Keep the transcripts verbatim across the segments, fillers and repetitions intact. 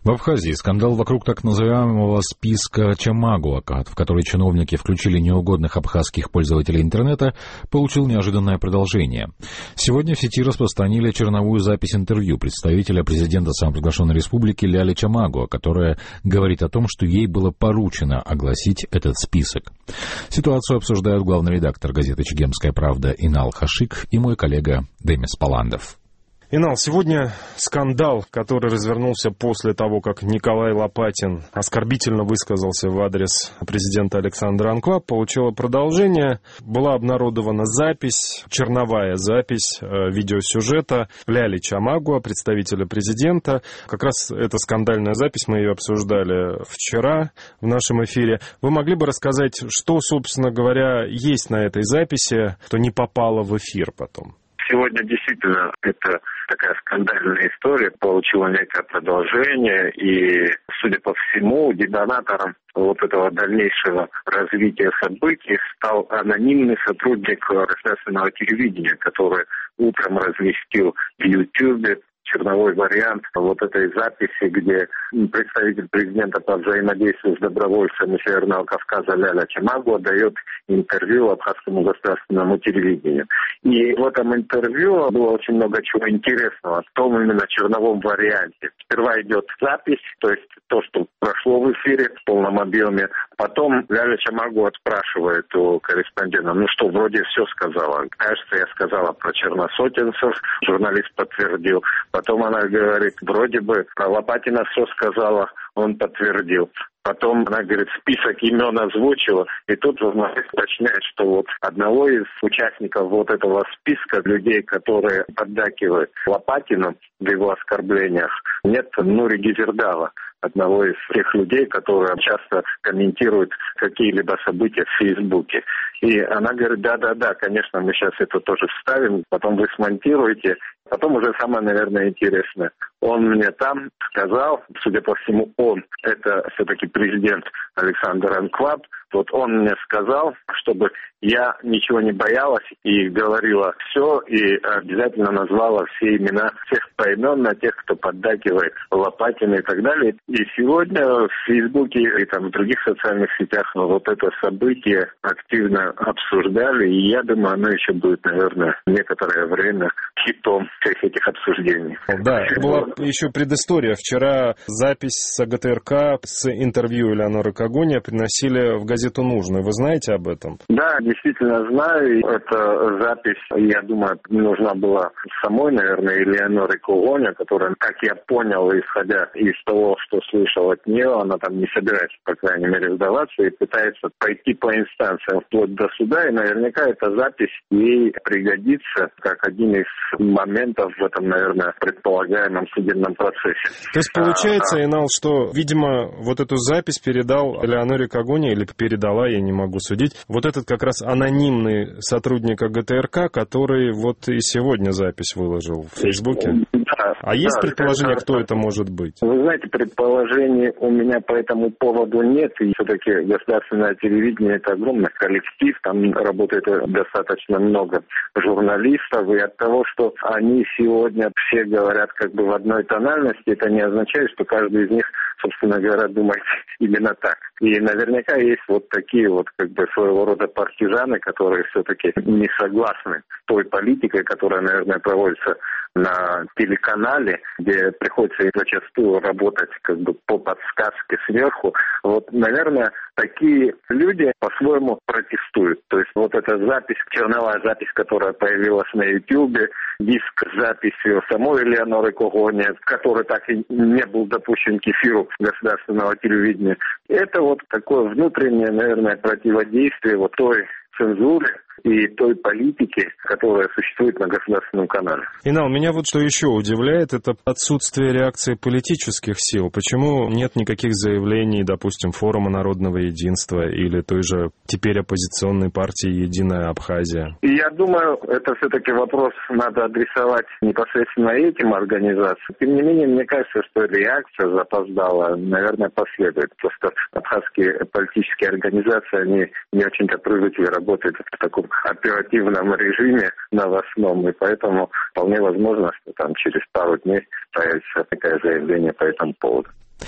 В Абхазии скандал вокруг так называемого списка Чамагуа, в который чиновники включили неугодных абхазских пользователей интернета, получил неожиданное продолжение. Сегодня в сети распространили черновую запись интервью представителя президента самопровозглашенной республики Ляли Чамагуа, которая говорит о том, что ей было поручено огласить этот список. Ситуацию обсуждают главный редактор газеты «Чегемская правда» Инал Хашик и мой коллега Демис Паландов. Инал, сегодня скандал, который развернулся после того, как Николай Лопатин оскорбительно высказался в адрес президента Александра Анклап, получила продолжение. Была обнародована запись, черновая запись э, видеосюжета Ляли Чамагуа, представителя президента. Как раз эта скандальная запись, мы ее обсуждали вчера в нашем эфире. Вы могли бы рассказать, что, собственно говоря, есть на этой записи, что не попало в эфир потом? Сегодня действительно это такая скандальная история, получила некое продолжение, и, судя по всему, детонатором вот этого дальнейшего развития событий стал анонимный сотрудник государственного телевидения, который утром разместил в Ютьюбе черновой вариант вот этой записи, где представитель президента по взаимодействию с добровольцами Северного Кавказа Ляля Чамагуа дает интервью абхазскому государственному телевидению. И в этом интервью было очень много чего интересного, в том именно черновом варианте. Сперва идет запись, то есть то, что прошло в эфире в полном объеме. Потом Ляля Чамагуа спрашивает у корреспондента, ну что, вроде все сказала. Кажется, я сказала про черносотенцев, журналист подтвердил. Потом она говорит, вроде бы про Лопатина все сказала, он подтвердил. Потом она говорит, список имен озвучила, и тут журналист уточняет, что вот одного из участников вот этого списка людей, которые поддакивают Лопатину в его оскорблениях, нет Нури Гизердала, одного из тех людей, которые часто комментируют какие-либо события в Фейсбуке. И она говорит, да-да-да, конечно, мы сейчас это тоже вставим, потом вы смонтируете. Потом уже самое, наверное, интересное. Он мне там сказал, судя по всему, он, это все-таки президент Александр Анклап, вот он мне сказал, чтобы я ничего не боялась и говорила все, и обязательно назвала все имена всех поименно, тех, кто поддакивает Лопатина и так далее. И сегодня в Фейсбуке и там в других социальных сетях вот это событие активно обсуждали, и я думаю, оно еще будет, наверное, некоторое время хитом всех этих обсуждений. Да, была еще предыстория. Вчера запись с ГТРК с интервью Элеоноры Когония приносили в газету «Нужную». Вы знаете об этом? Да, действительно знаю. Эта запись, я думаю, нужна была самой, наверное, Элеоноре Когония, которая, как я понял, исходя из того, что слышал от нее, она там не собирается, по крайней мере, сдаваться и пытается пройти по инстанциям вплоть до суда, и наверняка эта запись ей пригодится как один из моментов в этом, наверное, предполагаемом судебном процессе. То есть получается, а, Инал, что, видимо, вот эту запись передал Элеоноре Когония, или передала, я не могу судить, вот этот как раз анонимный сотрудник ГТРК, который вот и сегодня запись выложил в Фейсбуке. Да, а есть да, предположение, это, кто это может быть? Вы знаете, предположений у меня по этому поводу нет, и все-таки государственное телевидение — это огромный коллектив, там работает достаточно много журналистов, и от того, что они сегодня все говорят как бы в одной тональности, это не означает, что каждый из них, собственно говоря, думает именно так. И наверняка есть вот такие вот как бы своего рода партизаны, которые все-таки не согласны с той политикой, которая, наверное, проводится на телеканале, где приходится зачастую работать как бы по подсказке сверху. Вот, наверное, такие люди по-своему протестуют. То есть вот эта запись, черновая запись, которая появилась на Ютьюбе, диск с записью самой Элеоноры Когония, который так и не был допущен к эфиру государственного телевидения, это вот такое внутреннее, наверное, противодействие вот той цензуре и той политики, которая существует на государственном канале. Инал, меня вот что еще удивляет, это отсутствие реакции политических сил. Почему нет никаких заявлений, допустим, Форума народного единства или той же теперь оппозиционной партии «Единая Абхазия»? И я думаю, это все-таки вопрос надо адресовать непосредственно этим организациям. Тем не менее, мне кажется, что реакция запоздала, наверное, последует. Просто абхазские политические организации, они не очень-то привыкли работать в таком оперативном режиме новостном, и поэтому вполне возможно, что там через пару дней появится такое заявление по этому поводу.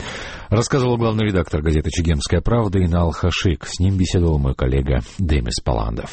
Рассказывал главный редактор газеты «Чегемская правда» Инал Хашик. С ним беседовал мой коллега Демис Паландов.